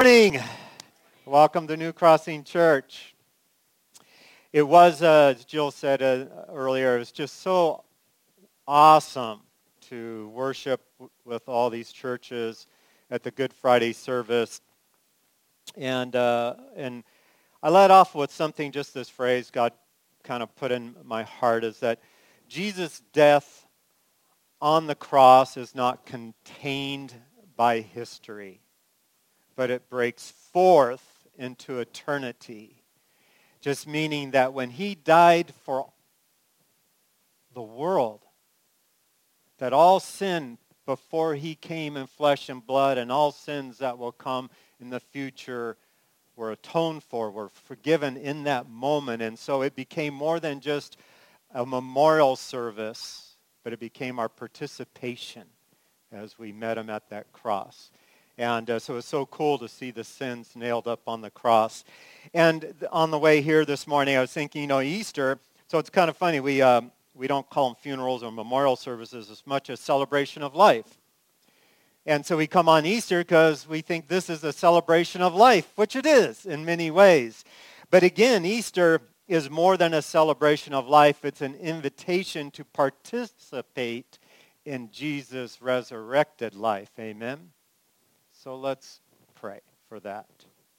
morning. Welcome to New Crossing Church. It was, as Jill said earlier, it was just so awesome to worship with all these churches at the Good Friday service. And I led off with something, just this phrase God kind of put in my heart, is that Jesus' death on the cross is not contained by history, but it breaks forth into eternity. Just meaning that when he died for the world, that all sin before he came in flesh and blood and all sins that will come in the future were atoned for, were forgiven in that moment. And so it became more than just a memorial service, but it became our participation as we met him at that cross. And so it's so cool to see the sins nailed up on the cross. And on the way here this morning, I was thinking, Easter, so it's kind of funny. We don't call them funerals or memorial services as much as celebration of life. And so we come on Easter because we think this is a celebration of life, which it is in many ways. But again, Easter is more than a celebration of life. It's an invitation to participate in Jesus' resurrected life. Amen? So let's pray for that.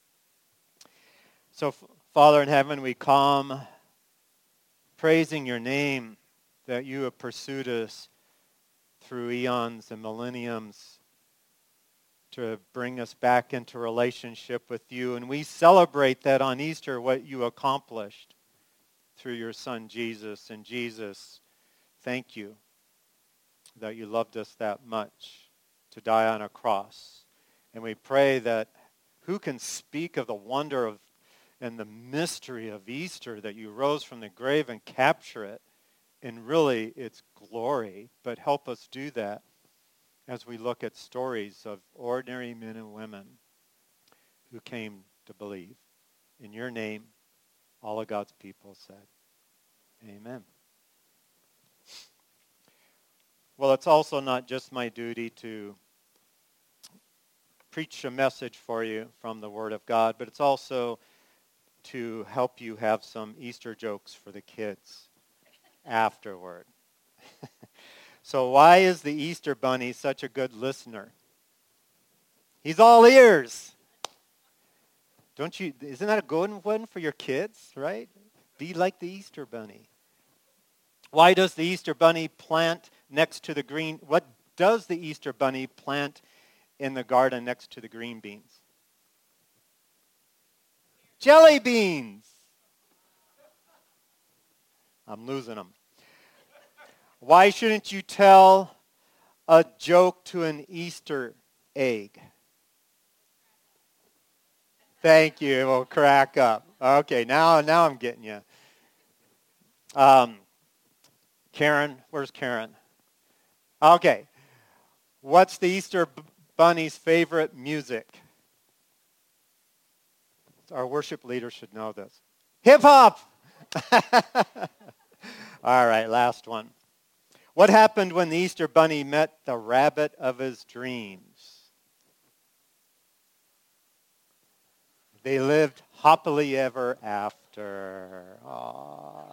So, Father in heaven, we come praising your name that you have pursued us through eons and millenniums to bring us back into relationship with you. And we celebrate that on Easter, what you accomplished through your Son, Jesus. And Jesus, thank you that you loved us that much to die on a cross. And we pray that who can speak of the wonder of and the mystery of Easter, that you rose from the grave and capture it in really its glory. But help us do that as we look at stories of ordinary men and women who came to believe. In your name, all of God's people said, amen. Well, it's also not just my duty to preach a message for you from the Word of God, but it's also to help you have some Easter jokes for the kids afterward. So why is the Easter Bunny such a good listener? He's all ears. Isn't that a good one for your kids, right? Be like the Easter Bunny. Why does the Easter Bunny plant next to the green? What does the Easter Bunny plant in the garden next to the green beans? Jelly beans. I'm losing them. Why shouldn't you tell a joke to an Easter egg? Thank you. We'll crack up. Okay, now I'm getting you. Karen, where's Karen? Okay. What's the Easter Bunny's favorite music? Our worship leader should know this. Hip hop! All right, last one. What happened when the Easter Bunny met the rabbit of his dreams? They lived happily ever after. Aww.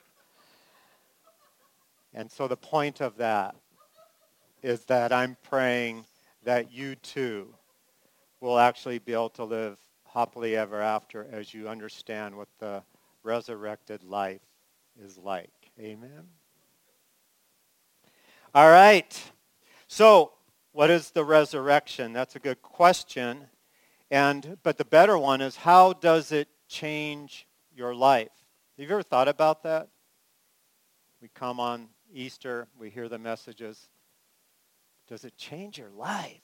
And so the point of that is that I'm praying that you too will actually be able to live happily ever after as you understand what the resurrected life is like. Amen? All right. So what is the resurrection? That's a good question. But the better one is, how does it change your life? Have you ever thought about that? We come on Easter, we hear the messages. Does it change your life?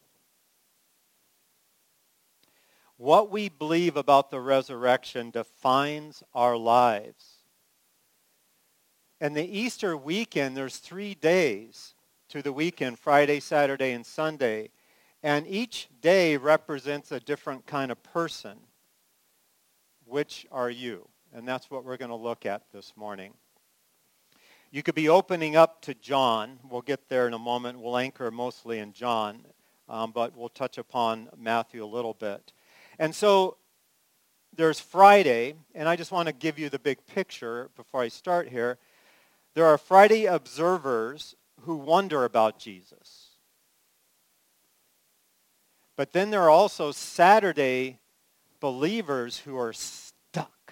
What we believe about the resurrection defines our lives. And the Easter weekend, there's 3 days to the weekend, Friday, Saturday, and Sunday. And each day represents a different kind of person. Which are you? And that's what we're going to look at this morning. You could be opening up to John. We'll get there in a moment. We'll anchor mostly in John, but we'll touch upon Matthew a little bit. And so there's Friday, and I just want to give you the big picture before I start here. There are Friday observers who wonder about Jesus. But then there are also Saturday believers who are stuck.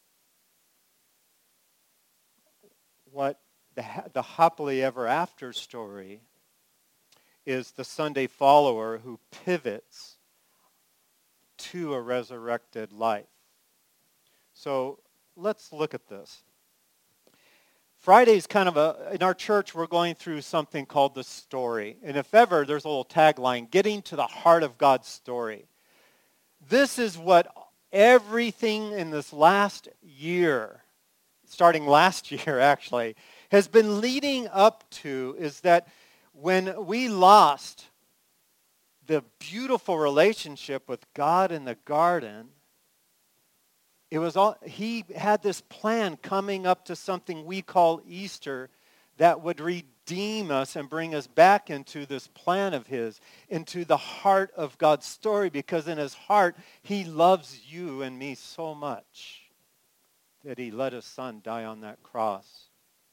What the happily ever after story is the Sunday follower who pivots to a resurrected life. So let's look at this. Friday's kind of in our church, we're going through something called the story. And if ever, there's a little tagline, getting to the heart of God's story. This is what everything in this last year, starting last year actually, has been leading up to, is that when we lost the beautiful relationship with God in the garden, he had this plan coming up to something we call Easter that would redeem us and bring us back into this plan of his, into the heart of God's story, because in his heart, he loves you and me so much that he let his son die on that cross.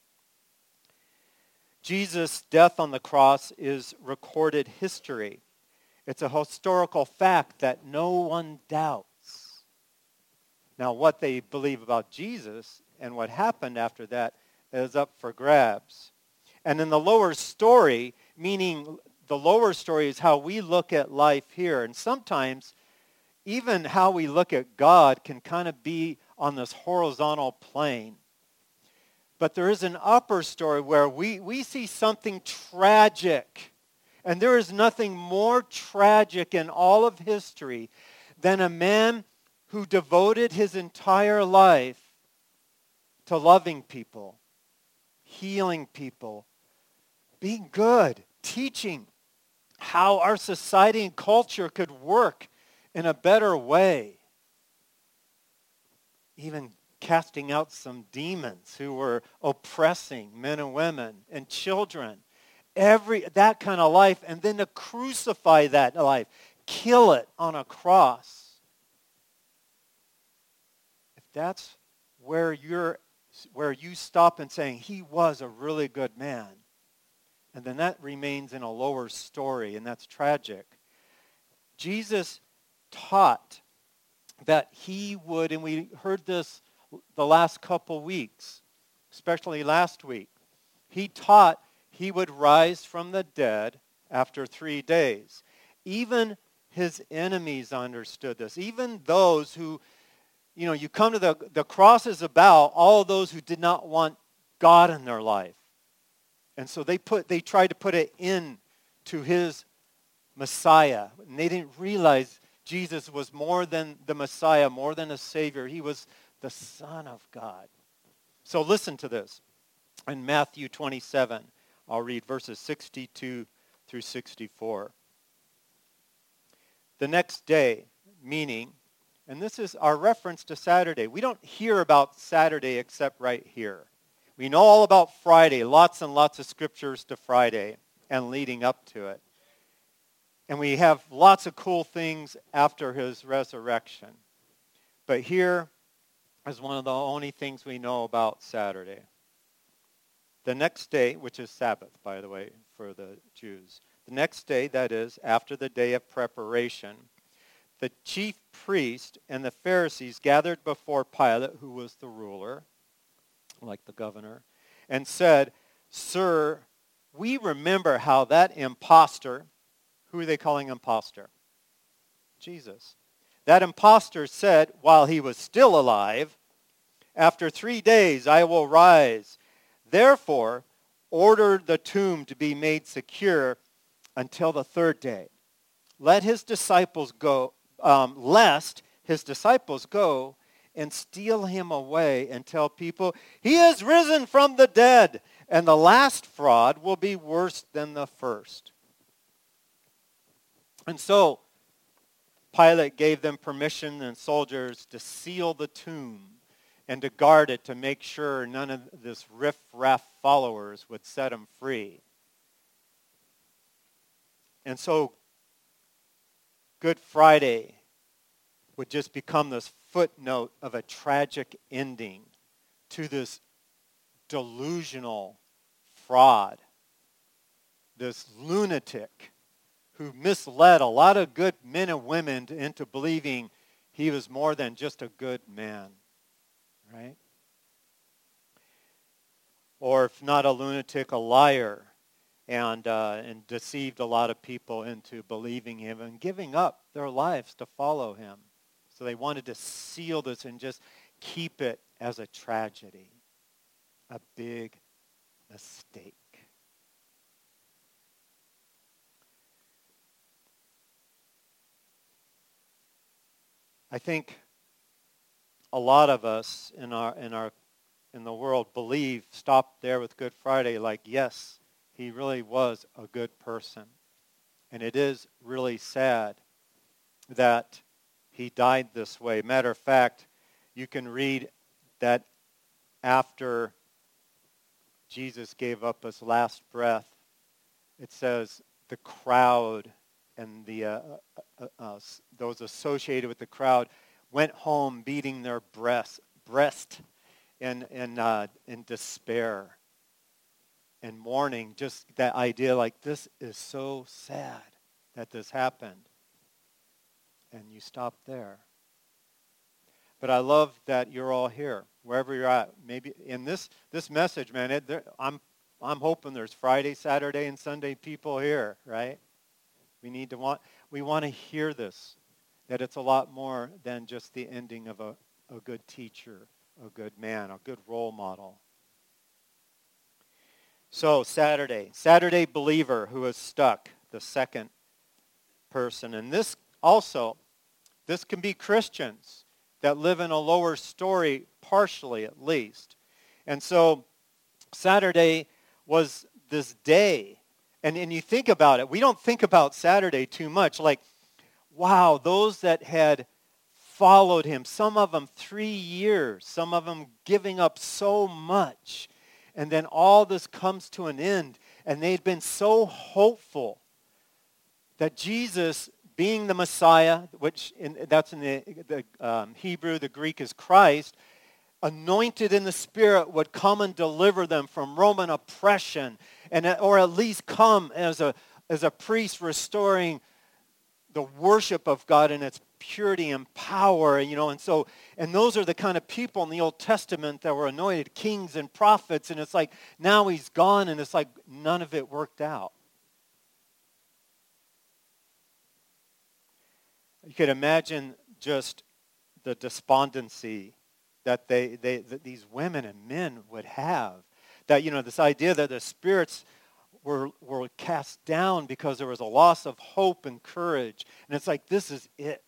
Jesus' death on the cross is recorded history. It's a historical fact that no one doubts. Now, what they believe about Jesus and what happened after that is up for grabs. And in the lower story, meaning the lower story is how we look at life here. And sometimes even how we look at God can kind of be on this horizontal plane. But there is an upper story where we see something tragic. And there is nothing more tragic in all of history than a man who devoted his entire life to loving people, healing people, being good, teaching how our society and culture could work in a better way. Even casting out some demons who were oppressing men and women and children. That kind of life, and then to crucify that life, kill it on a cross. If that's where you stop and saying he was a really good man, and then that remains in a lower story, and that's tragic. Jesus taught that he would, and we heard this the last couple weeks, especially last week, he taught he would rise from the dead after 3 days. Even his enemies understood this. Even those who, you come to the cross is about all those who did not want God in their life. And so they tried to put it in to his Messiah. And they didn't realize Jesus was more than the Messiah, more than a Savior. He was the Son of God. So listen to this. In Matthew 27, I'll read verses 62 through 64. The next day, meaning, and this is our reference to Saturday. We don't hear about Saturday except right here. We know all about Friday, lots and lots of scriptures to Friday and leading up to it. And we have lots of cool things after his resurrection. But here is one of the only things we know about Saturday. The next day, which is Sabbath, by the way, for the Jews. The next day, that is, after the day of preparation, the chief priest and the Pharisees gathered before Pilate, who was the ruler, like the governor, and said, "Sir, we remember how that impostor," who are they calling impostor? Jesus. "That impostor said, while he was still alive, 'After 3 days I will rise.' Therefore, order the tomb to be made secure until the 3rd day. Lest his disciples go and steal him away and tell people, 'He has risen from the dead,' and the last fraud will be worse than the first." And so Pilate gave them permission and soldiers to seal the tomb and to guard it to make sure none of this riff-raff followers would set him free. And so Good Friday would just become this footnote of a tragic ending to this delusional fraud, this lunatic who misled a lot of good men and women into believing he was more than just a good man, right? Or if not a lunatic, a liar, and deceived a lot of people into believing him and giving up their lives to follow him. So they wanted to seal this and just keep it as a tragedy, a big mistake. I think a lot of us in the world believe, stop there with Good Friday, like, yes, he really was a good person. And it is really sad that he died this way. Matter of fact, you can read that after Jesus gave up his last breath, it says the crowd and those associated with the crowd went home beating their breast in despair and mourning. Just that idea, like, this is so sad that this happened. And you stop there. But I love that you're all here, wherever you're at. Maybe in this message, man, I'm hoping there's Friday, Saturday, and Sunday people here, right? We want to hear this, that it's a lot more than just the ending of a good teacher, a good man, a good role model. So Saturday believer who is stuck, the second person. And this can be Christians that live in a lower story, partially at least. And so Saturday was this day. And you think about it. We don't think about Saturday too much. Like, wow, those that had followed him, some of them 3 years, some of them giving up so much. And then all this comes to an end. And they'd been so hopeful that Jesus, being the Messiah, that's in the Hebrew, the Greek is Christ, anointed in the Spirit, would come and deliver them from Roman oppression, or at least come as a priest restoring the worship of God in its purity and power, and those are the kind of people in the Old Testament that were anointed kings and prophets, and it's like now he's gone, and it's like none of it worked out. You could imagine just the despondency that that these women and men would have. That, this idea that the spirits were cast down because there was a loss of hope and courage. And it's like, this is it.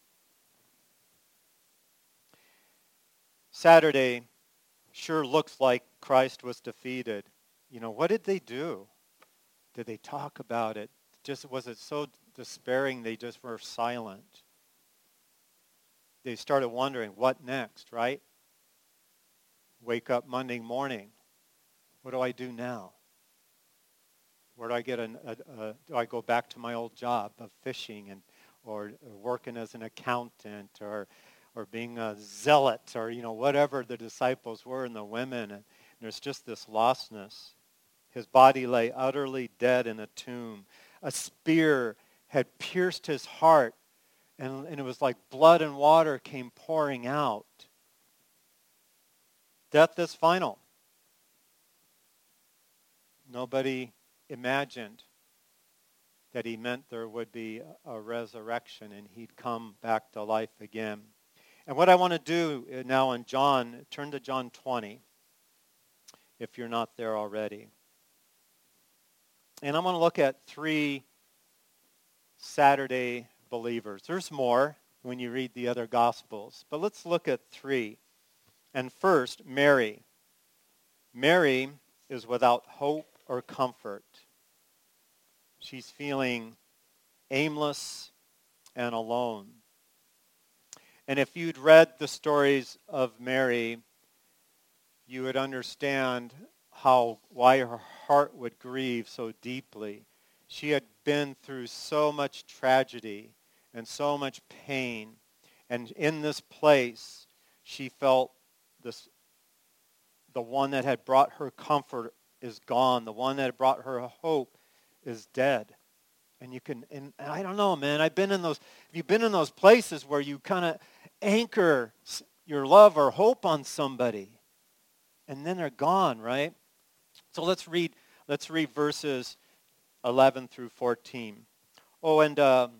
Saturday sure looks like Christ was defeated. What did they do? Did they talk about it? Was it so despairing they just were silent? They started wondering, what next, right? Wake up Monday morning. What do I do now? Where do I get do I go back to my old job of fishing or working as an accountant or being a zealot or, whatever the disciples were and the women. And there's just this lostness. His body lay utterly dead in a tomb. A spear had pierced his heart, and it was like blood and water came pouring out. Death is final. Nobody imagined that he meant there would be a resurrection and he'd come back to life again. And what I want to do now in John, turn to John 20, if you're not there already. And I'm going to look at 3 Saturday believers. There's more when you read the other Gospels, but let's look at 3. And first, Mary. Mary is without hope or comfort. She's feeling aimless and alone. And if you'd read the stories of Mary, you would understand why her heart would grieve so deeply. She had been through so much tragedy and so much pain, And in this place, she felt this, the one that had brought her comfort is gone. The one that had brought her hope is dead. And I don't know, man, have you been in those places where you kind of anchor your love or hope on somebody and then they're gone, right? So let's read verses 11 through 14. Oh, and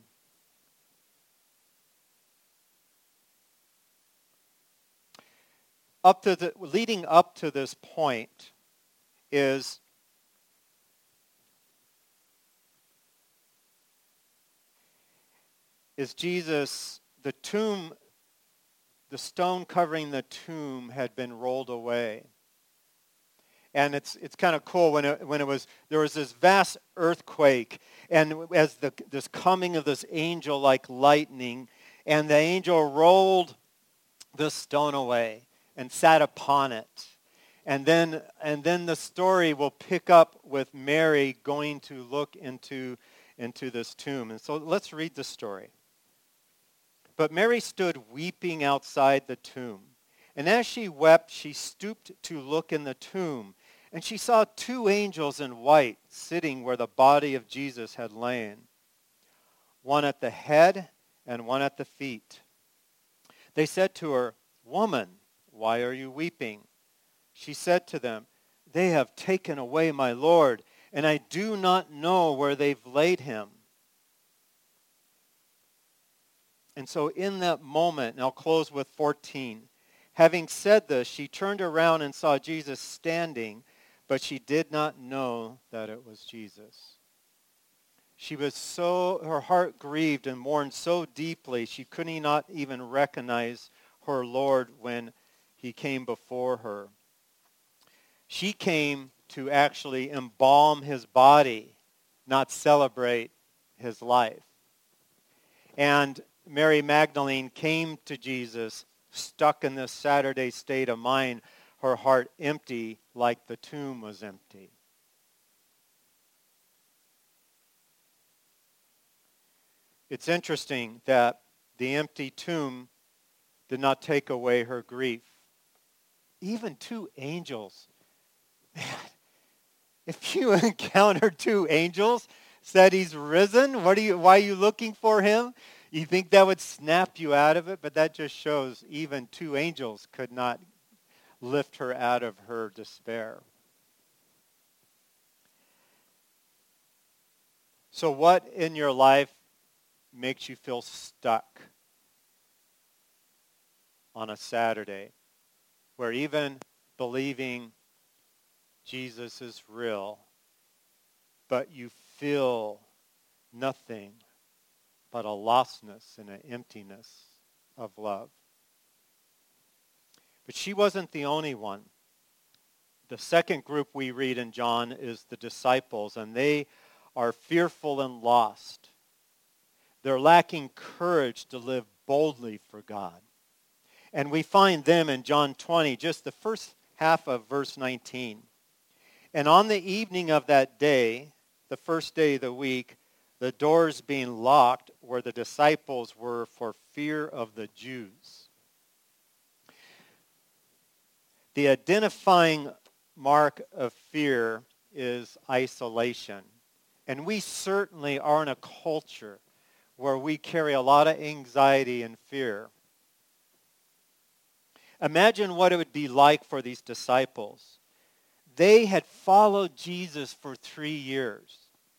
leading up to this point is Jesus, the tomb, the stone covering the tomb had been rolled away. And it's kind of cool when there was this vast earthquake, and as this coming of this angel like lightning, and the angel rolled the stone away and sat upon it. And then the story will pick up with Mary going to look into this tomb. And so let's read the story. But Mary stood weeping outside the tomb. And as she wept, she stooped to look in the tomb. And she saw two angels in white sitting where the body of Jesus had lain, one at the head and one at the feet. They said to her, "Woman, why are you weeping?" She said to them, "They have taken away my Lord, and I do not know where they've laid him." And so in that moment, and I'll close with 14, having said this, she turned around and saw Jesus standing, but she did not know that it was Jesus. Her heart grieved and mourned so deeply, she could not even recognize her Lord when he came before her. She came to actually embalm his body, not celebrate his life. And Mary Magdalene came to Jesus stuck in this Saturday state of mind, her heart empty like the tomb was empty. It's interesting that the empty tomb did not take away her grief. Even two angels. Man, if you encounter two angels, said he's risen, why are you looking for him? You think that would snap you out of it, but that just shows even two angels could not lift her out of her despair. So what in your life makes you feel stuck on a Saturday, where even believing Jesus is real, but you feel nothing but a lostness and an emptiness of love? But she wasn't the only one. The second group we read in John is the disciples, and they are fearful and lost. They're lacking courage to live boldly for God. And we find them in John 20, just the first half of verse 19. And on the evening of that day, the first day of the week, the doors being locked where the disciples were for fear of the Jews. The identifying mark of fear is isolation. And we certainly are in a culture where we carry a lot of anxiety and fear. Imagine what it would be like for these disciples. They had followed Jesus for 3 years.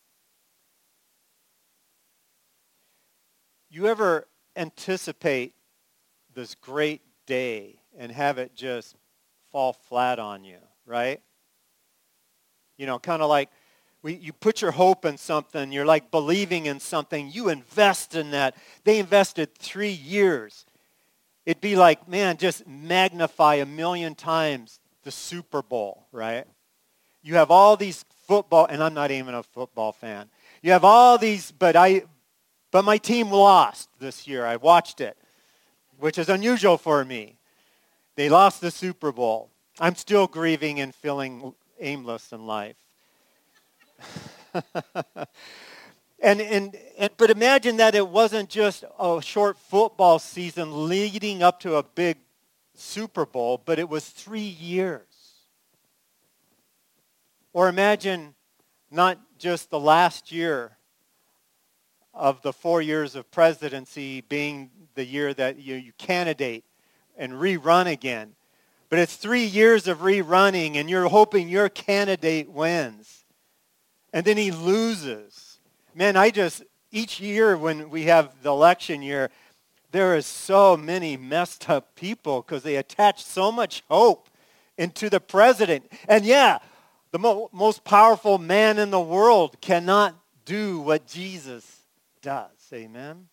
You ever anticipate this great day and have it just fall flat on you, right? You know, kind of like you put your hope in something, you're like believing in something, you invest in that. They invested 3 years. It'd be like, man, just magnify 1,000,000 times the Super Bowl, right? You have all these football, and I'm not even a football fan. You have all these, but my team lost this year. I watched it, which is unusual for me. They lost the Super Bowl. I'm still grieving and feeling aimless in life. But imagine that it wasn't just a short football season leading up to a big Super Bowl, but it was 3 years. Or imagine not just the last year of the 4 years of presidency being the year that you candidate and rerun again. But it's 3 years of rerunning, and you're hoping your candidate wins. And then he loses. Man, each year when we have the election year, there is so many messed up people because they attach so much hope into the president. And yeah, the most powerful man in the world cannot do what Jesus does. Amen?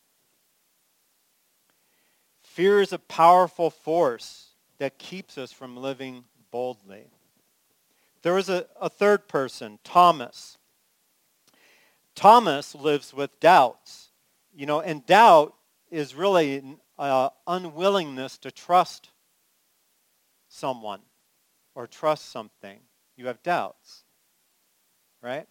Fear is a powerful force that keeps us from living boldly. There was a third person, Thomas. Thomas lives with doubts. And doubt is really unwillingness to trust someone or trust something. You have doubts, right?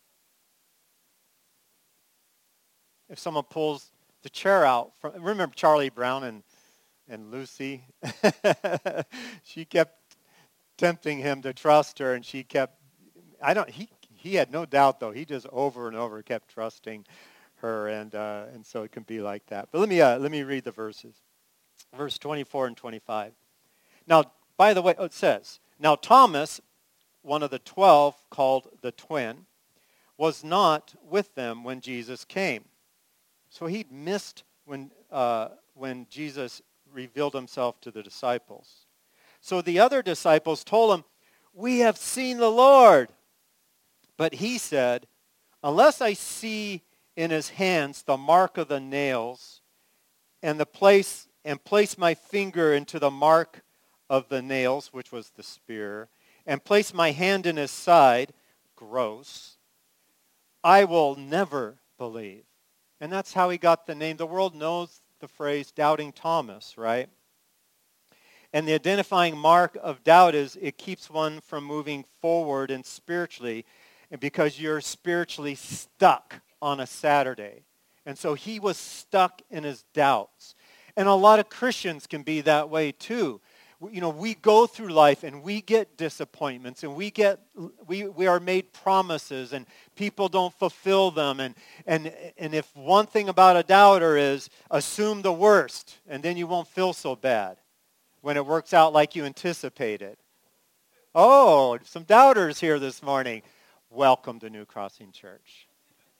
If someone pulls the chair out remember Charlie Brown and Lucy? She kept tempting him to trust her, and he had no doubt, though. He just over and over kept trusting her, and so it can be like that. But let me read the verses. Verse 24 and 25. Now, by the way, it says, now Thomas, one of the 12, called the twin, was not with them when Jesus came. So he'd missed when Jesus revealed himself to the disciples. So the other disciples told him, "We have seen the Lord." But he said, "Unless I see in his hands the mark of the nails, and place my finger into the mark of the nails," which was the spear, "and place my hand in his side," gross, "I will never believe." And that's how he got the name. The world knows the phrase Doubting Thomas, right? And the identifying mark of doubt is it keeps one from moving forward and spiritually, and because you're spiritually stuck on a Saturday. And so he was stuck in his doubts. And a lot of Christians can be that way too. We go through life and we get disappointments, and we are made promises and people don't fulfill them. And if one thing about a doubter is assume the worst, and then you won't feel so bad when it works out like you anticipated. Oh, some doubters here this morning. Welcome to New Crossing Church.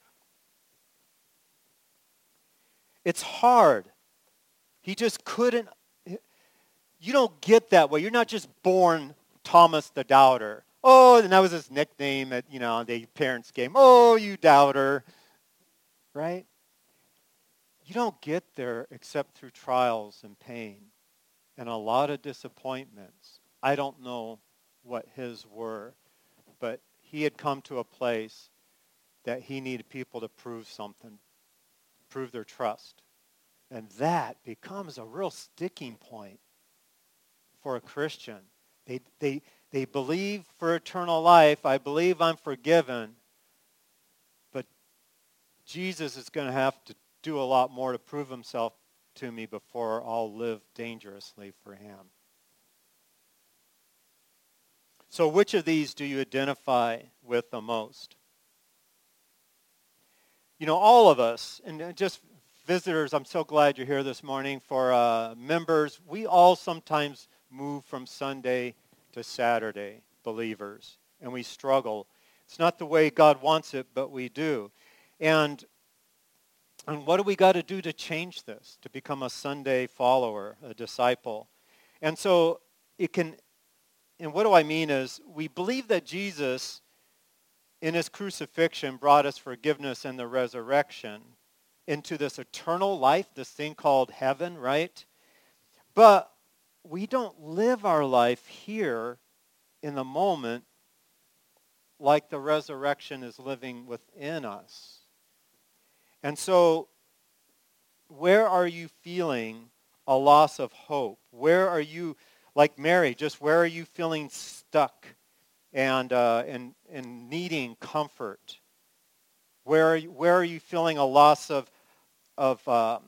It's hard. He just couldn't. You don't get that way. You're not just born Thomas the Doubter. Oh, and that was his nickname that, the parents gave him. Oh, you doubter. Right? You don't get there except through trials and pain and a lot of disappointments. I don't know what his were, but he had come to a place that he needed people to prove something, prove their trust. And that becomes a real sticking point for a Christian. They believe for eternal life. I believe I'm forgiven. But Jesus is going to have to do a lot more to prove himself to me before I'll live dangerously for him. So which of these do you identify with the most? All of us, and just visitors, I'm so glad you're here this morning. For members, we all sometimes move from Sunday to Saturday, believers, and we struggle. It's not the way God wants it, but we do. And what do we got to do to change this, to become a Sunday follower, a disciple? And so and what do I mean is, we believe that Jesus, in his crucifixion, brought us forgiveness and the resurrection into this eternal life, this thing called heaven, right? But we don't live our life here in the moment like the resurrection is living within us. And so, where are you feeling a loss of hope? Where are you, like Mary, where are you feeling stuck and needing comfort? Where are you feeling a loss of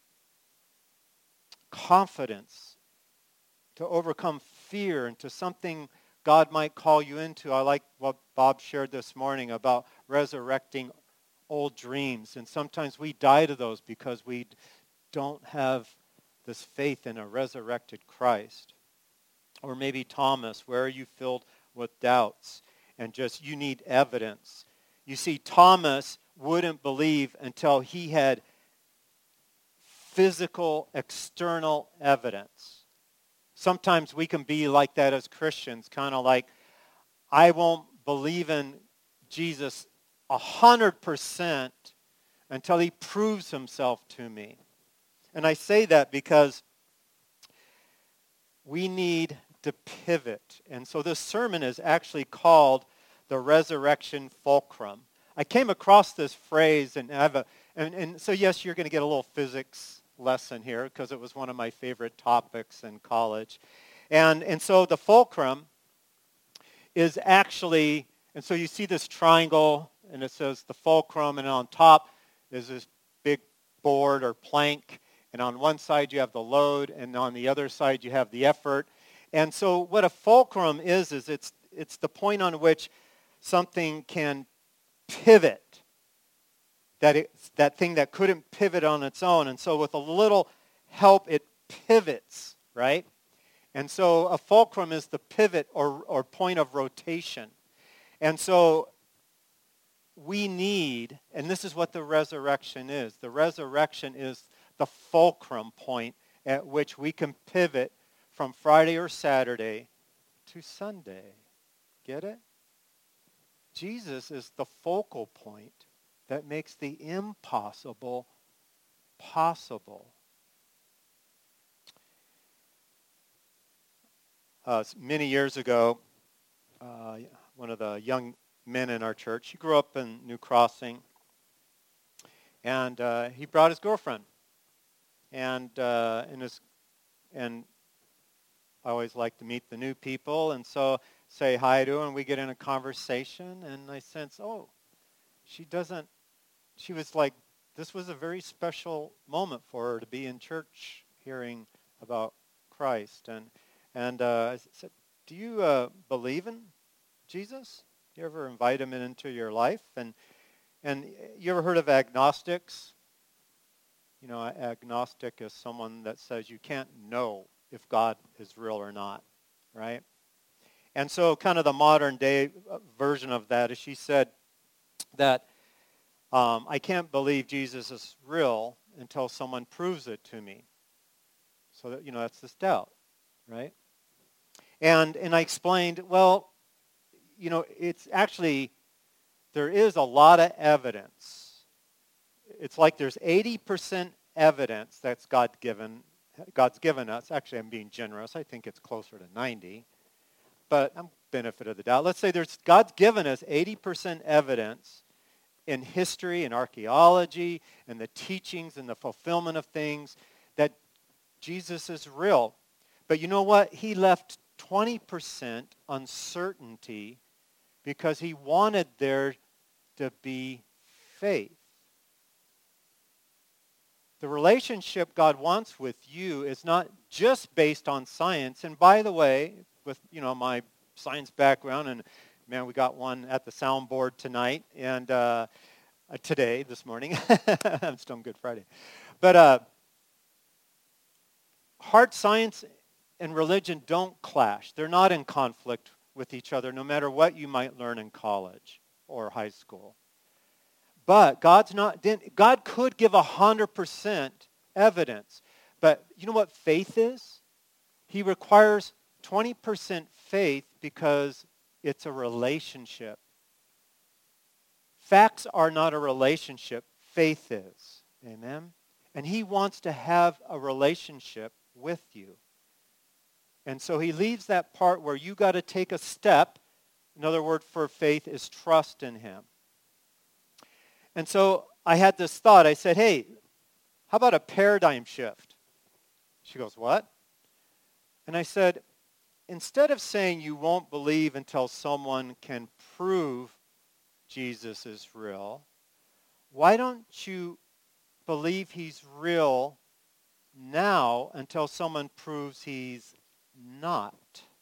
confidence to overcome fear into something God might call you into? I like what Bob shared this morning about resurrecting old dreams. And sometimes we die to those because we don't have this faith in a resurrected Christ. Or maybe Thomas, where are you filled with doubts and just you need evidence? You see, Thomas wouldn't believe until he had physical, external evidence. Sometimes we can be like that as Christians, kind of like, I won't believe in Jesus 100% until he proves himself to me. And I say that because we need to pivot. And so this sermon is actually called the Resurrection Fulcrum. I came across this phrase, and so yes, you're going to get a little physics lesson here because it was one of my favorite topics in college. And so the fulcrum is actually, and so you see this triangle, and it says the fulcrum, and on top is this big board or plank, and on one side you have the load, and on the other side you have the effort. And so what a fulcrum is it's the point on which something can pivot, that thing that couldn't pivot on its own. And so with a little help, it pivots, right? And so a fulcrum is the pivot or point of rotation. And so we need, and this is what the resurrection is. The resurrection is the fulcrum point at which we can pivot from Friday or Saturday to Sunday. Get it? Jesus is the focal point that makes the impossible possible. Many years ago, one of the young men in our church, he grew up in New Crossing, and he brought his girlfriend. And I always like to meet the new people, and so say hi to her, and we get in a conversation, and I sense, she was like, this was a very special moment for her to be in church hearing about Christ. And I said, do you believe in Jesus? You ever invite him into your life? And you ever heard of agnostics? You know, agnostic is someone that says you can't know if God is real or not, right? And so kind of the modern day version of that is she said that I can't believe Jesus is real until someone proves it to me. So that, that's this doubt, right? And I explained, well, it's actually, there is a lot of evidence. It's like there's 80% evidence that's God's given us. Actually, I'm being generous. I think it's closer to 90. But I'm benefit of the doubt. Let's say God's given us 80% evidence in history and archaeology and the teachings and the fulfillment of things that Jesus is real. But you know what? He left 20% uncertainty because he wanted there to be faith. The relationship God wants with you is not just based on science. And by the way, with my science background, and man, we got one at the soundboard tonight and this morning. I'm still on Good Friday. But hard science and religion don't clash. They're not in conflict with each other, no matter what you might learn in college or high school. But God could give 100% evidence. But you know what faith is? He requires 20% faith because it's a relationship. Facts are not a relationship. Faith is. Amen? And he wants to have a relationship with you. And so he leaves that part where you got to take a step. Another word for faith is trust in him. And so I had this thought. I said, hey, how about a paradigm shift? She goes, what? And I said, instead of saying you won't believe until someone can prove Jesus is real, why don't you believe he's real now until someone proves he's not?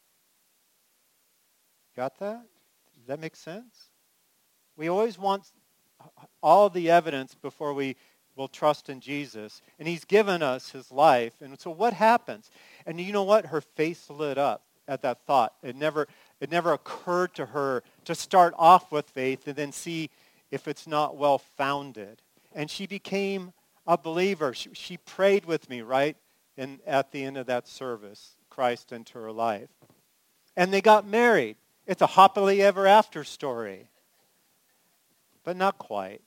Got that? Does that make sense? We always want all the evidence before we will trust in Jesus. And he's given us his life. And so what happens? And you know what? Her face lit up at that thought. It never occurred to her to start off with faith and then see if it's not well-founded. And she became a believer. She prayed with me, right? And at the end of that service, Christ into her life. And they got married. It's a happily ever after story. But not quite.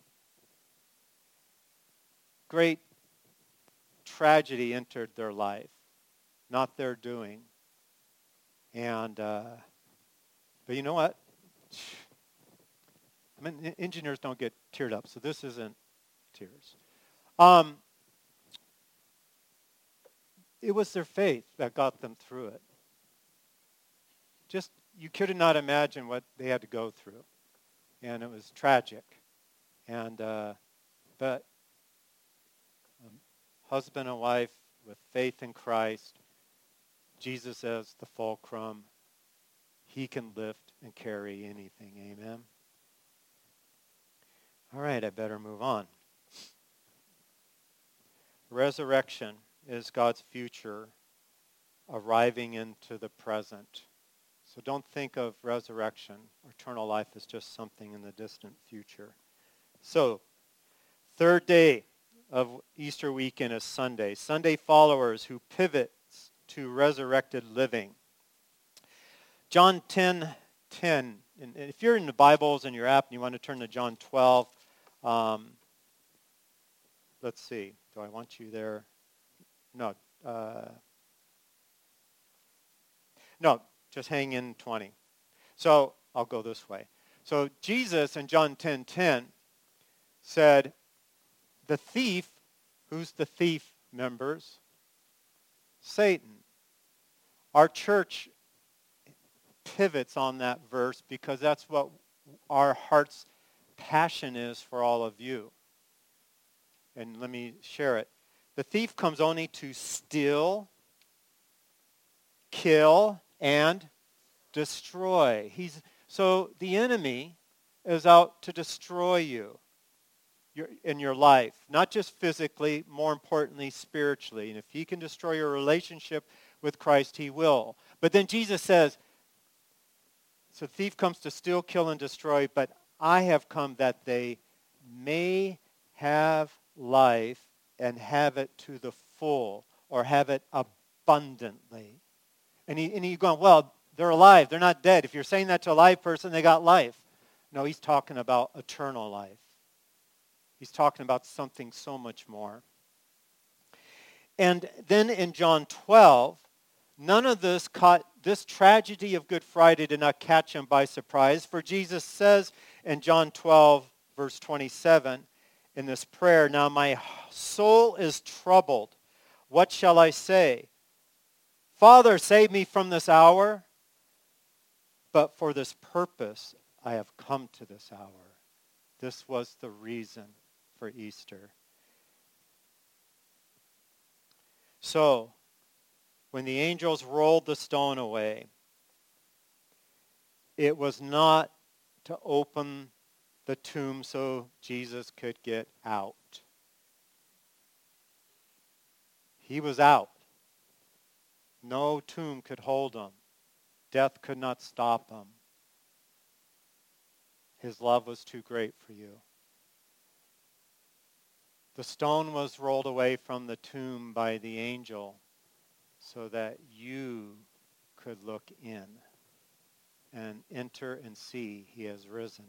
Great tragedy entered their life, not their doing. And, but you know what? I mean, engineers don't get teared up, so this isn't tears. It was their faith that got them through it. Just, you could not imagine what they had to go through. And it was tragic. And, but husband and wife with faith in Christ, Jesus as the fulcrum, he can lift and carry anything. Amen? All right, I better move on. Resurrection is God's future arriving into the present. So don't think of resurrection, eternal life, as just something in the distant future. So, third day of Easter weekend is Sunday. Sunday followers who pivot to resurrected living. John 10:10. And if you're in the Bibles and your app and you want to turn to John 12, let's see. Do I want you there? No. No, just hang in 20. So I'll go this way. So Jesus in John 10:10 said, the thief, who's the thief, members? Satan. Our church pivots on that verse because that's what our heart's passion is for all of you. And let me share it. The thief comes only to steal, kill, and destroy. So the enemy is out to destroy you in your life, not just physically, more importantly, spiritually. And if he can destroy your relationship with Christ, he will. But then Jesus says, so the thief comes to steal, kill, and destroy, but I have come that they may have life and have it to the full, or have it abundantly. And he's going, well, they're alive. They're not dead. If you're saying that to a live person, they got life. No, he's talking about eternal life. He's talking about something so much more. And then in John 12, none of this tragedy of Good Friday did not catch him by surprise. For Jesus says in John 12, verse 27, in this prayer, now my soul is troubled. What shall I say? Father, save me from this hour. But for this purpose, I have come to this hour. This was the reason for Easter. So, when the angels rolled the stone away, it was not to open the tomb so Jesus could get out. He was out. No tomb could hold him. Death could not stop him. His love was too great for you. The stone was rolled away from the tomb by the angel so that you could look in and enter and see he has risen.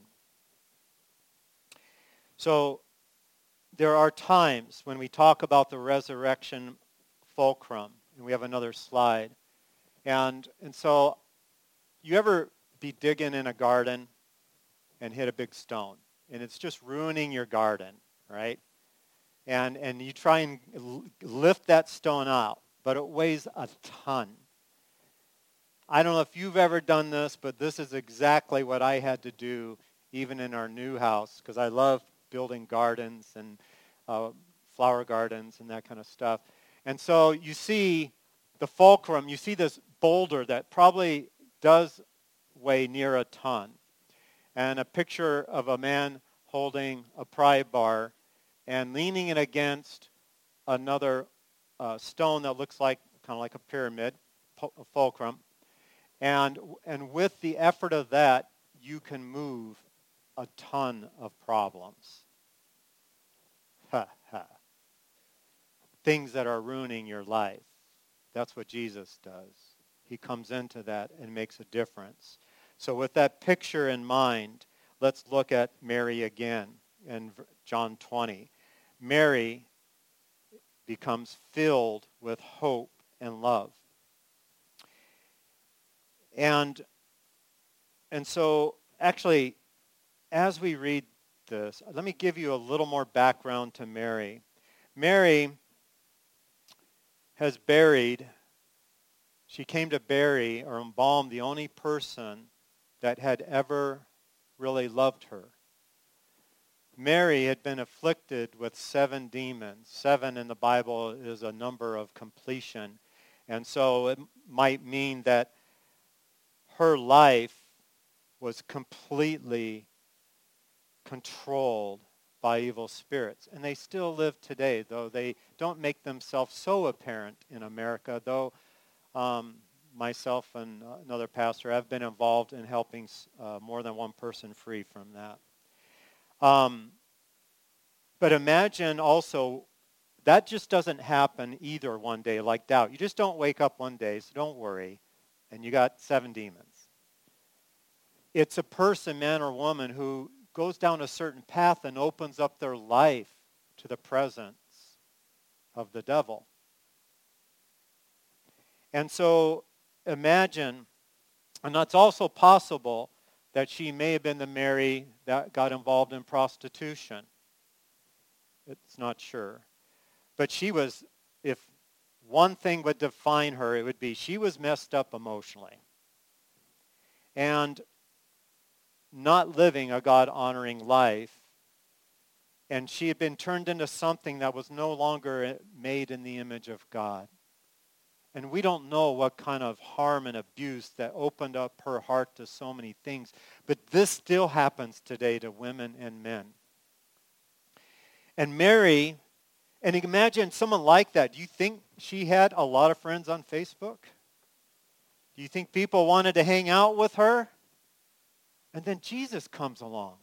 So there are times when we talk about the resurrection fulcrum, and we have another slide. And so you ever be digging in a garden and hit a big stone, and it's just ruining your garden, right? And you try and lift that stone out, but it weighs a ton. I don't know if you've ever done this, but this is exactly what I had to do even in our new house, because I love building gardens and flower gardens and that kind of stuff. And so you see the fulcrum, you see this boulder that probably does weigh near a ton, and a picture of a man holding a pry bar and leaning it against another stone that looks like kind of like a pyramid, a fulcrum. And with the effort of that, you can move a ton of problems. Ha ha. Things that are ruining your life. That's what Jesus does. He comes into that and makes a difference. So with that picture in mind, let's look at Mary again in John 20. Mary becomes filled with hope and love. And so actually, as we read this, let me give you a little more background to Mary. Mary she came to bury or embalm the only person that had ever really loved her. Mary had been afflicted with 7 demons. 7 in the Bible is a number of completion. And so it might mean that her life was completely controlled by evil spirits. And they still live today, though they don't make themselves so apparent in America, though myself and another pastor have been involved in helping more than one person free from that. But imagine also, that just doesn't happen either one day like doubt. You just don't wake up one day, so don't worry, and you got 7 demons. It's a person, man or woman, who goes down a certain path and opens up their life to the presence of the devil. And so imagine, and that's also possible that she may have been the Mary that got involved in prostitution. It's not sure. But she was, if one thing would define her, it would be she was messed up emotionally and not living a God-honoring life. And she had been turned into something that was no longer made in the image of God. And we don't know what kind of harm and abuse that opened up her heart to so many things. But this still happens today to women and men. And Mary, and imagine someone like that. Do you think she had a lot of friends on Facebook? Do you think people wanted to hang out with her? And then Jesus comes along.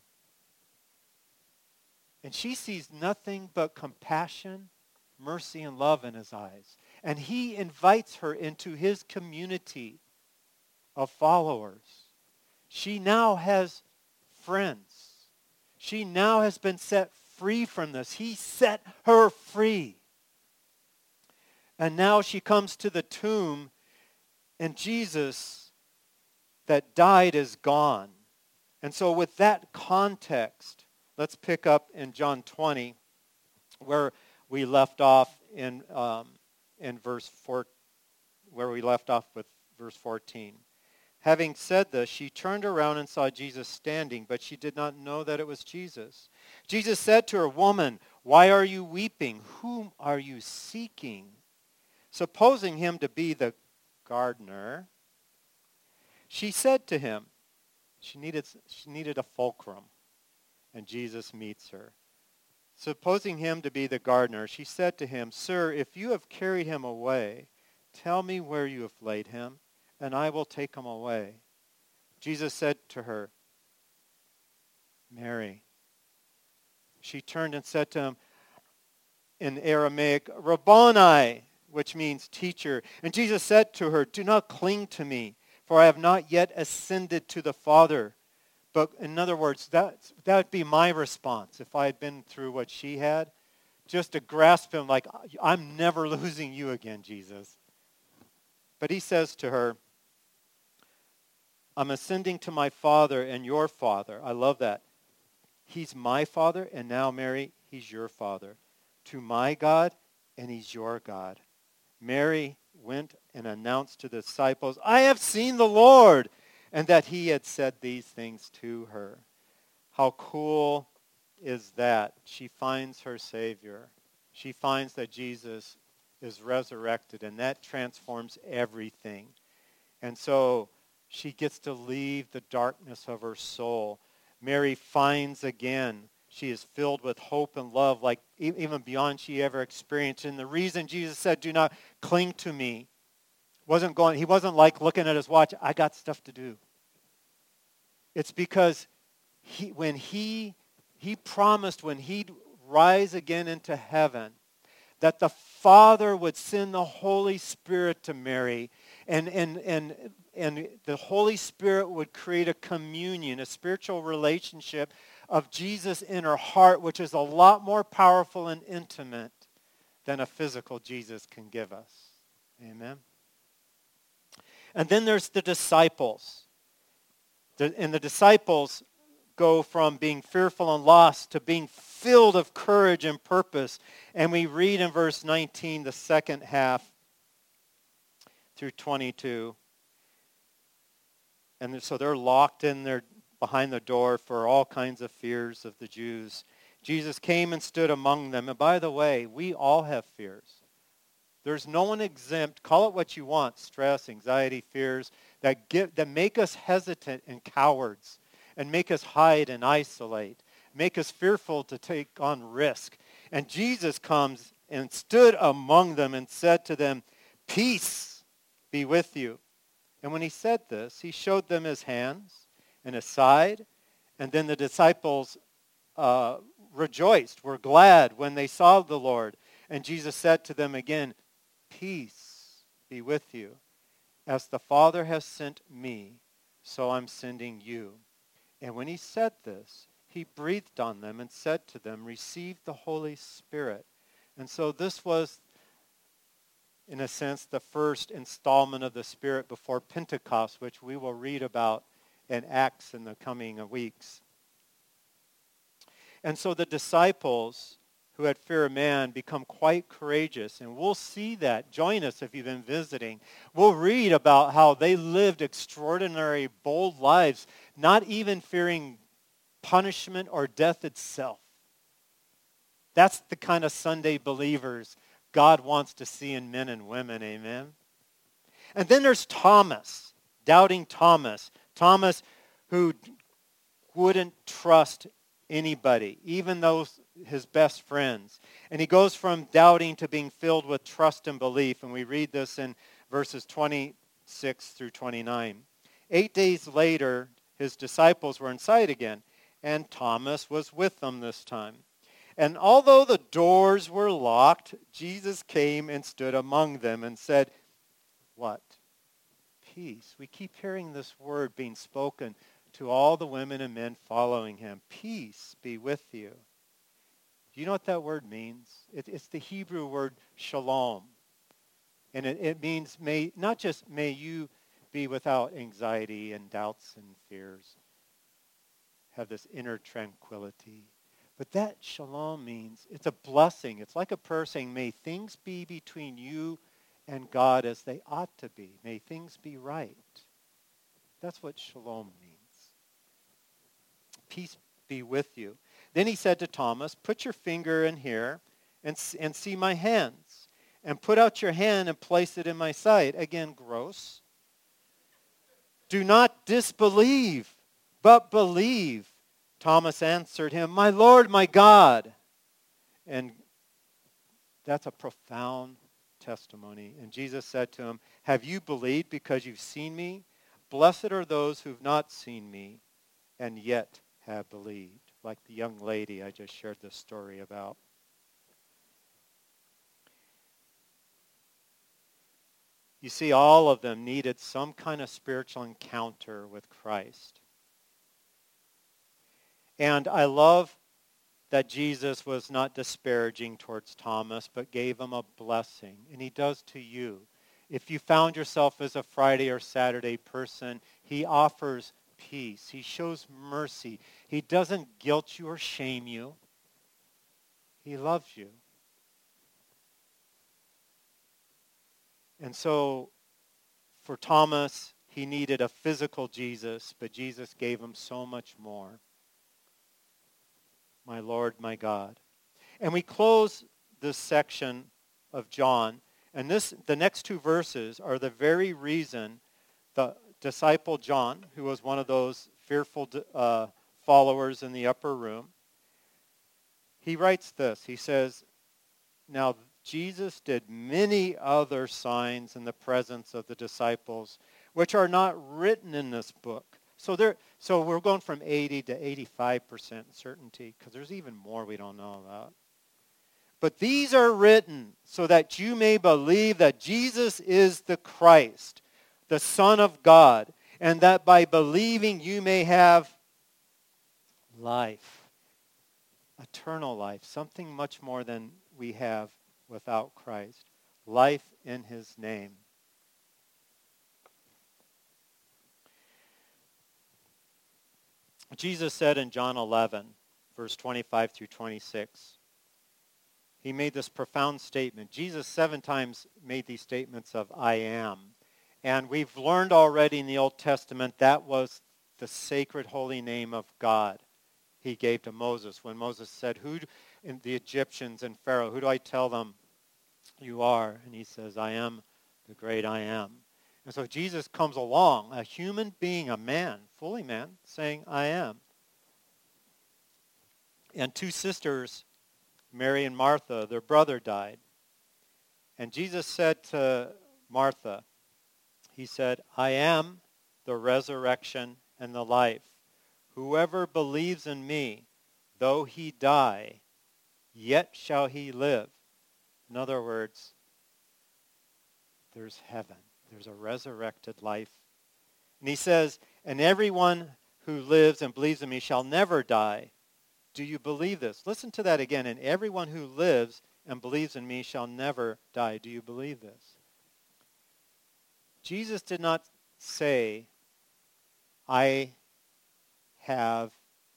And she sees nothing but compassion, mercy, and love in his eyes. And he invites her into his community of followers. She now has friends. She now has been set free from this. He set her free. And now she comes to the tomb, and Jesus that died is gone. And so with that context, let's pick up in John 20, where we left off in verse 4, where we left off with verse 14. Having said this, she turned around and saw Jesus standing, but she did not know that it was Jesus. Jesus said to her, "Woman, why are you weeping? Whom are you seeking?" Supposing him to be the gardener, she said to him, she needed a fulcrum, and Jesus meets her. Supposing him to be the gardener, she said to him, "Sir, if you have carried him away, tell me where you have laid him, and I will take him away." Jesus said to her, "Mary." She turned and said to him in Aramaic, "Rabboni," which means teacher. And Jesus said to her, "Do not cling to me, for I have not yet ascended to the Father." But in other words, that would be my response if I had been through what she had. Just to grasp him like, I'm never losing you again, Jesus. But he says to her, "I'm ascending to my Father and your Father." I love that. He's my Father, and now, Mary, he's your Father. To my God, and he's your God. Mary went and announced to the disciples, "I have seen the Lord," and that he had said these things to her. How cool is that she finds her Savior. She finds that Jesus is resurrected, and that transforms everything. And so she gets to leave the darkness of her soul. Mary finds again, she is filled with hope and love, like even beyond she ever experienced. And the reason Jesus said, do not cling to me, he wasn't like looking at his watch, I got stuff to do. It's because when he promised when he'd rise again into heaven, that the Father would send the Holy Spirit to Mary, and the Holy Spirit would create a communion, a spiritual relationship of Jesus in her heart, which is a lot more powerful and intimate than a physical Jesus can give us. Amen? And then there's the disciples. And the disciples go from being fearful and lost to being filled of courage and purpose. And we read in verse 19, the second half through 22. And so they're locked in there behind the door for all kinds of fears of the Jews. Jesus came and stood among them. And by the way, we all have fears. There's no one exempt, call it what you want, stress, anxiety, fears, that make us hesitant and cowards and make us hide and isolate, make us fearful to take on risk. And Jesus comes and stood among them and said to them, peace be with you. And when he said this, he showed them his hands and his side. And then the disciples rejoiced, were glad when they saw the Lord. And Jesus said to them again, peace be with you. As the Father has sent me, so I'm sending you. And when he said this, he breathed on them and said to them, receive the Holy Spirit. And so this was, in a sense, the first installment of the Spirit before Pentecost, which we will read about in Acts in the coming weeks. And so the disciples who had fear of man become quite courageous. And we'll see that. Join us if you've been visiting. We'll read about how they lived extraordinary, bold lives, not even fearing punishment or death itself. That's the kind of Sunday believers God wants to see in men and women. Amen? And then there's Thomas, doubting Thomas. Thomas who wouldn't trust anybody, even those his best friends. And he goes from doubting to being filled with trust and belief. And we read this in verses 26 through 29. 8 days later, his disciples were in sight again, and Thomas was with them this time. And although the doors were locked, Jesus came and stood among them and said, what? Peace. We keep hearing this word being spoken to all the women and men following him. Peace be with you. Do you know what that word means? It's the Hebrew word shalom. And it means not just may you be without anxiety and doubts and fears, have this inner tranquility. But that shalom means it's a blessing. It's like a prayer saying, may things be between you and God as they ought to be. May things be right. That's what shalom means. Peace be with you. Then he said to Thomas, put your finger in here and see my hands. And put out your hand and place it in my side. Again, gross. Do not disbelieve, but believe. Thomas answered him, my Lord, my God. And that's a profound testimony. And Jesus said to him, have you believed because you've seen me? Blessed are those who've not seen me and yet have believed. Like the young lady I just shared this story about. You see, all of them needed some kind of spiritual encounter with Christ. And I love that Jesus was not disparaging towards Thomas, but gave him a blessing. And he does to you. If you found yourself as a Friday or Saturday person, he offers peace. He shows mercy. He doesn't guilt you or shame you. He loves you. And so for Thomas, he needed a physical Jesus, but Jesus gave him so much more. my Lord, my God. And we close this section of John, and the next two verses are the very reason the disciple John, who was one of those fearful followers in the upper room, he writes this. He says, now Jesus did many other signs in the presence of the disciples, which are not written in this book. So we're going from 80 to 85% certainty, because there's even more we don't know about. But these are written so that you may believe that Jesus is the Christ, the Son of God, and that by believing you may have life, eternal life, something much more than we have without Christ, life in his name. Jesus said in John 11, verse 25 through 26, he made this profound statement. Jesus 7 times made these statements of I am. And we've learned already in the Old Testament that was the sacred holy name of God he gave to Moses. When Moses said, the Egyptians and Pharaoh, who do I tell them you are? And he says, I am the great I am. And so Jesus comes along, a human being, a man, fully man, saying, I am. And two sisters, Mary and Martha, their brother died. And Jesus said to Martha, he said, I am the resurrection and the life. Whoever believes in me, though he die, yet shall he live. In other words, there's heaven. There's a resurrected life. And he says, and everyone who lives and believes in me shall never die. Do you believe this? Listen to that again. And everyone who lives and believes in me shall never die. Do you believe this? Jesus did not say, I have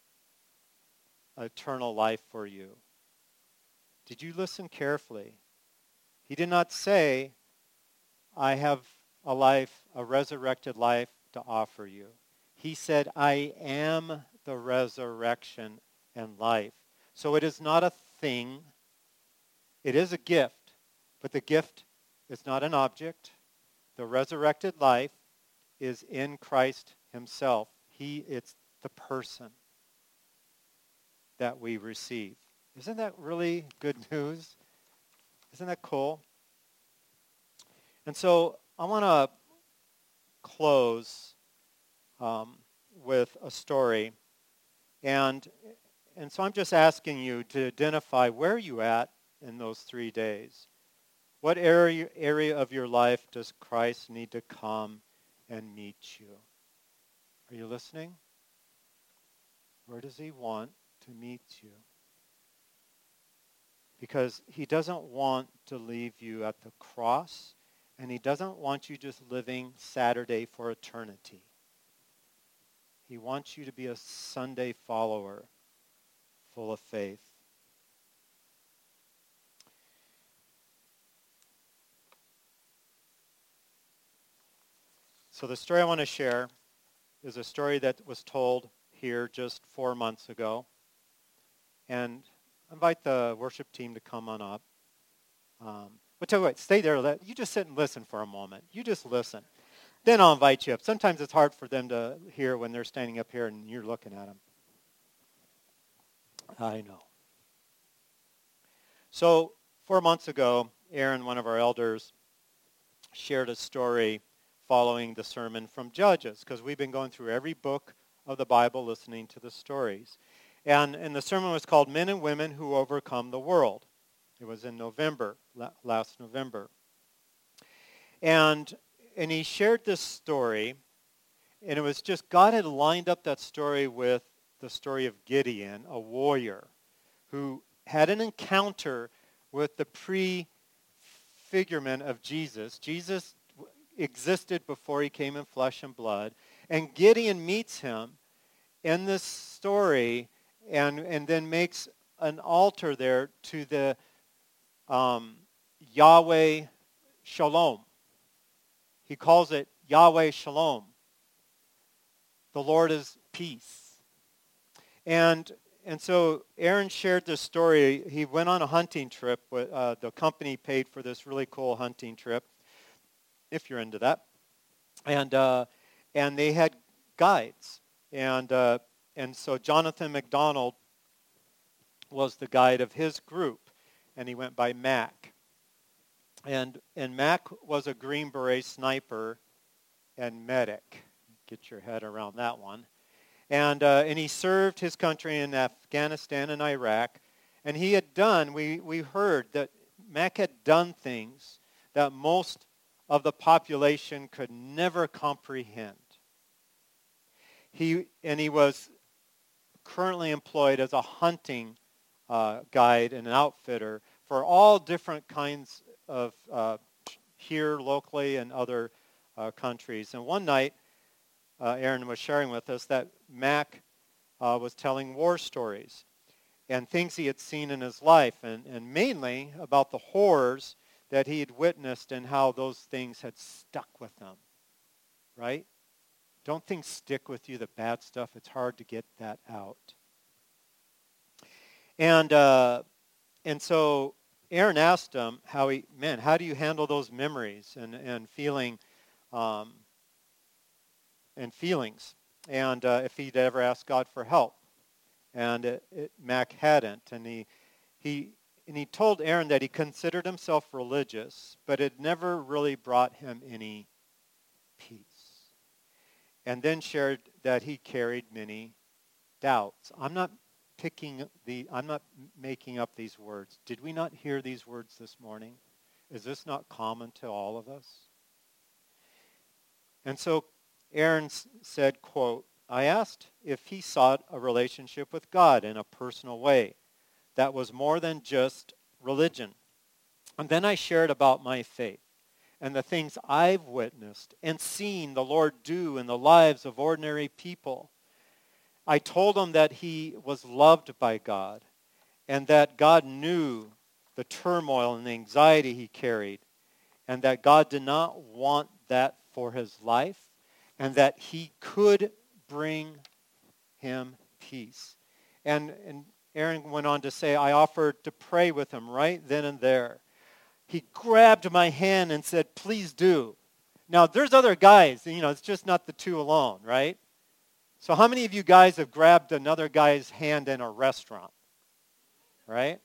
eternal life for you. Did you listen carefully? He did not say, I have a life, a resurrected life to offer you. He said, I am the resurrection and life. So it is not a thing. It is a gift, but the gift is not an object. The resurrected life is in Christ himself. It's the person that we receive. Isn't that really good news? Isn't that cool? And so I want to close with a story. And so I'm just asking you to identify where you at in those 3 days. What area of your life does Christ need to come and meet you? Are you listening? Where does he want to meet you? Because he doesn't want to leave you at the cross, and he doesn't want you just living Saturday for eternity. He wants you to be a Sunday follower full of faith. So the story I want to share is a story that was told here just 4 months ago. And I invite the worship team to come on up. But tell you what, stay there. You just sit and listen for a moment. You just listen. Then I'll invite you up. Sometimes it's hard for them to hear when they're standing up here and you're looking at them. I know. So 4 months ago, Aaron, one of our elders, shared a story following the sermon from Judges, because we've been going through every book of the Bible listening to the stories. And the sermon was called Men and Women Who Overcome the World. It was in November, last November. And he shared this story, and it was just God had lined up that story with the story of Gideon, a warrior, who had an encounter with the prefigurement of Jesus. Jesus existed before he came in flesh and blood. And Gideon meets him in this story and then makes an altar there to the Yahweh Shalom. He calls it Yahweh Shalom. The Lord is peace. And And so Aaron shared this story. He went on a hunting trip. The company paid for this really cool hunting trip, if you're into that. And they had guides. And so Jonathan McDonald was the guide of his group, and he went by Mac. And Mac was a Green Beret sniper and medic. Get your head around that one. And he served his country in Afghanistan and Iraq. And he had done, we heard that Mac had done things that most of the population could never comprehend. He was currently employed as a hunting guide and an outfitter for all different kinds of here locally and other countries. And one night, Aaron was sharing with us that Mac was telling war stories and things he had seen in his life, and mainly about the horrors that he had witnessed and how those things had stuck with him, right? Don't things stick with you, the bad stuff? It's hard to get that out. And so Aaron asked him how do you handle those memories and feelings, and if he'd ever asked God for help. And Mac hadn't, and he told Aaron that he considered himself religious, but it never really brought him any peace. And then shared that he carried many doubts. I'm not making up these words. Did we not hear these words this morning? Is this not common to all of us? And so Aaron said, quote, I asked if he sought a relationship with God in a personal way that was more than just religion. And then I shared about my faith and the things I've witnessed and seen the Lord do in the lives of ordinary people. I told him that he was loved by God and that God knew the turmoil and the anxiety he carried and that God did not want that for his life and that he could bring him peace. And Aaron went on to say, I offered to pray with him right then and there. He grabbed my hand and said, please do. Now, there's other guys, it's just not the two alone, right? So how many of you guys have grabbed another guy's hand in a restaurant, right?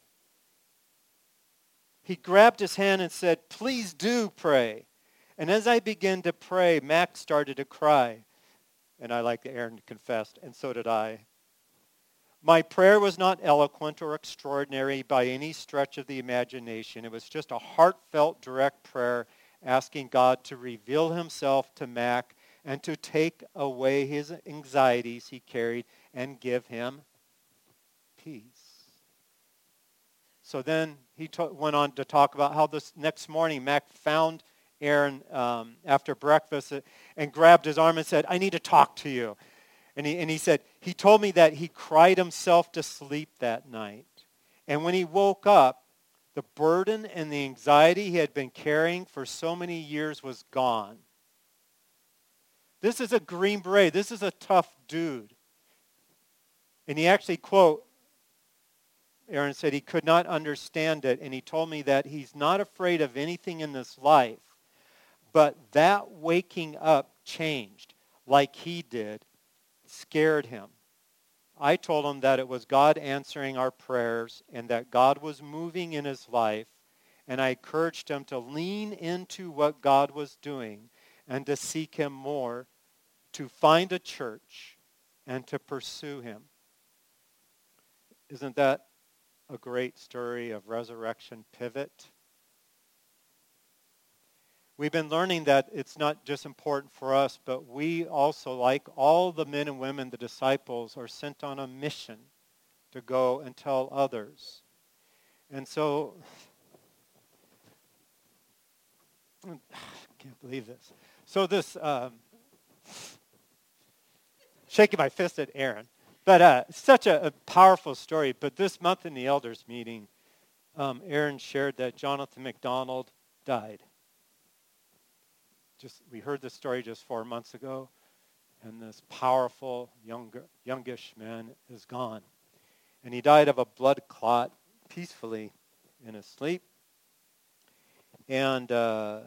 He grabbed his hand and said, please do pray. And as I began to pray, Mac started to cry. And I, like Aaron, confessed, and so did I. My prayer was not eloquent or extraordinary by any stretch of the imagination. It was just a heartfelt, direct prayer asking God to reveal himself to Mac and to take away his anxieties he carried and give him peace. So then he went on to talk about how this next morning Mac found Aaron after breakfast and grabbed his arm and said, I need to talk to you. And he said, he told me that he cried himself to sleep that night. And when he woke up, the burden and the anxiety he had been carrying for so many years was gone. This is a Green Beret. This is a tough dude. And he actually, quote, Aaron said he could not understand it. And he told me that he's not afraid of anything in this life. But that waking up changed like he did scared him. I told him that it was God answering our prayers and that God was moving in his life. And I encouraged him to lean into what God was doing and to seek him more, to find a church and to pursue him. Isn't that a great story of resurrection pivot? We've been learning that it's not just important for us, but we also, like all the men and women, the disciples, are sent on a mission to go and tell others. And so, I can't believe this. So this, shaking my fist at Aaron, but such a powerful story. But this month in the elders meeting, Aaron shared that Jonathan McDonald died. We heard this story just 4 months ago, and this powerful youngish man is gone. And he died of a blood clot peacefully in his sleep. And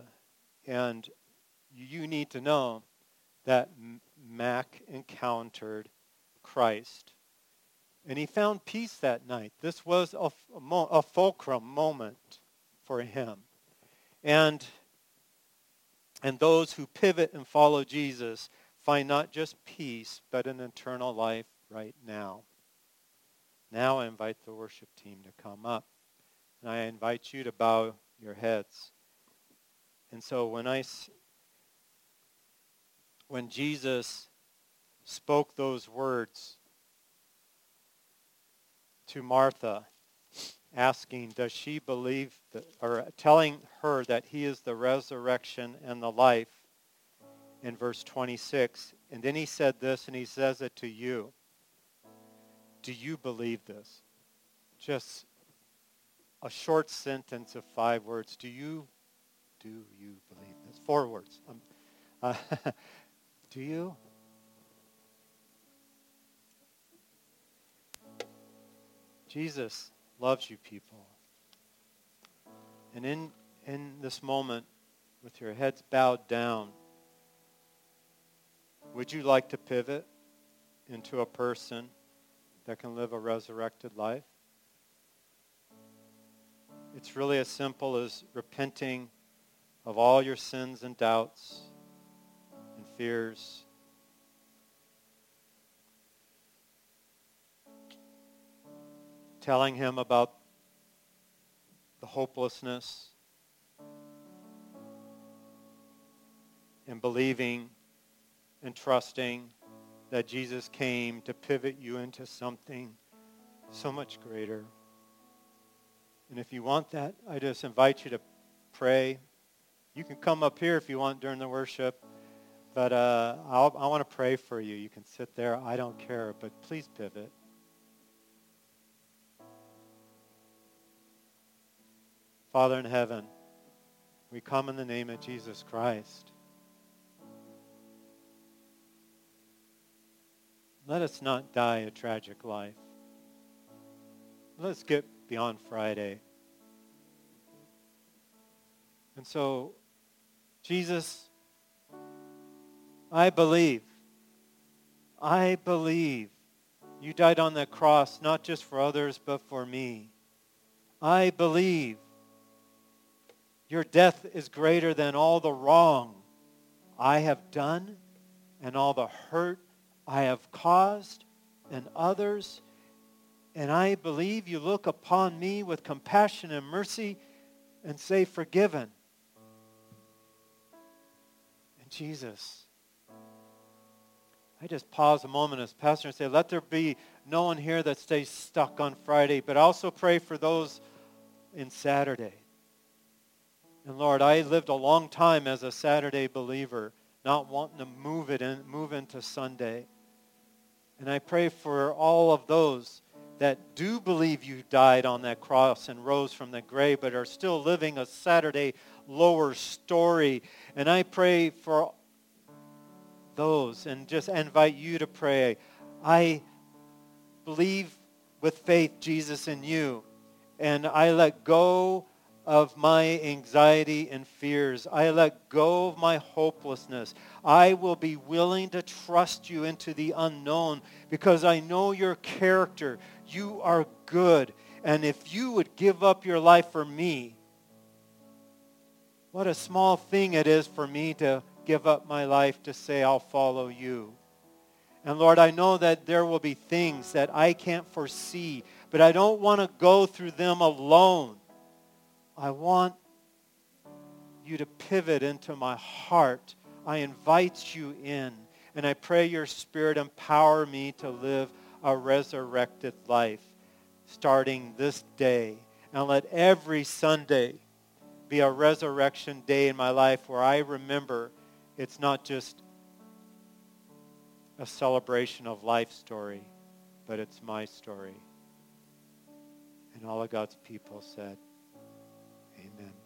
you need to know that Mac encountered Christ. And he found peace that night. This was a fulcrum moment for him. And those who pivot and follow Jesus find not just peace, but an eternal life right now. Now I invite the worship team to come up. And I invite you to bow your heads. And so when Jesus spoke those words to Martha, asking, does she believe, or telling her that he is the resurrection and the life, in verse 26. And then he said this, and he says it to you. Do you believe this? Just a short sentence of 5 words. Do you believe this? 4 words. Do you? Jesus loves you, people. And in this moment, with your heads bowed down, would you like to pivot into a person that can live a resurrected life? It's really as simple as repenting of all your sins and doubts and fears. Telling him about the hopelessness and believing and trusting that Jesus came to pivot you into something so much greater. And if you want that, I just invite you to pray. You can come up here if you want during the worship, but I want to pray for you. You can sit there. I don't care, but please pivot. Father in heaven, we come in the name of Jesus Christ. Let us not die a tragic life. Let's get beyond Friday. And so, Jesus, I believe you died on that cross, not just for others, but for me. I believe your death is greater than all the wrong I have done and all the hurt I have caused and others. And I believe you look upon me with compassion and mercy and say, forgiven. And Jesus, I just pause a moment as pastor and say, let there be no one here that stays stuck on Friday, but I also pray for those in Saturday. And Lord, I lived a long time as a Saturday believer, not wanting to move into Sunday. And I pray for all of those that do believe you died on that cross and rose from the grave, but are still living a Saturday lower story. And I pray for those and just invite you to pray. I believe with faith, Jesus, in you. And I let go of my anxiety and fears. I let go of my hopelessness. I will be willing to trust you into the unknown because I know your character. You are good. And if you would give up your life for me, what a small thing it is for me to give up my life to say I'll follow you. And Lord, I know that there will be things that I can't foresee, but I don't want to go through them alone. I want you to pivot into my heart. I invite you in, and I pray your Spirit empower me to live a resurrected life starting this day. And let every Sunday be a resurrection day in my life where I remember it's not just a celebration of life story, but it's my story. And all of God's people said, amen.